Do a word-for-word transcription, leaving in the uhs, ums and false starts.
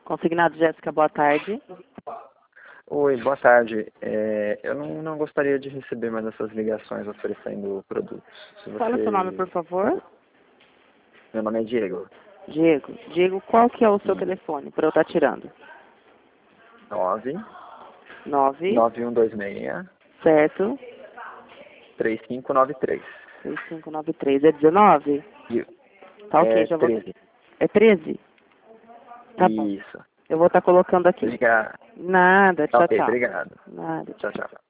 Consignado Jéssica, boa tarde. Oi, boa tarde. É, eu não, não gostaria de receber mais essas ligações oferecendo produtos. Se Fala você... seu nome, por favor. Meu nome é Diego. Diego. Diego, qual que é o seu Sim. telefone para eu estar tirando? nove Nove. nove um dois seis Certo. três cinco nove três. três cinco nove três. É dezenove? E- Tá ok, É já vou... treze. É treze? Tá bom. Isso. Eu vou estar colocando aqui. Obrigado. Nada, Tá tchau, ok, tchau. obrigado. Nada, Tchau, tchau. tchau.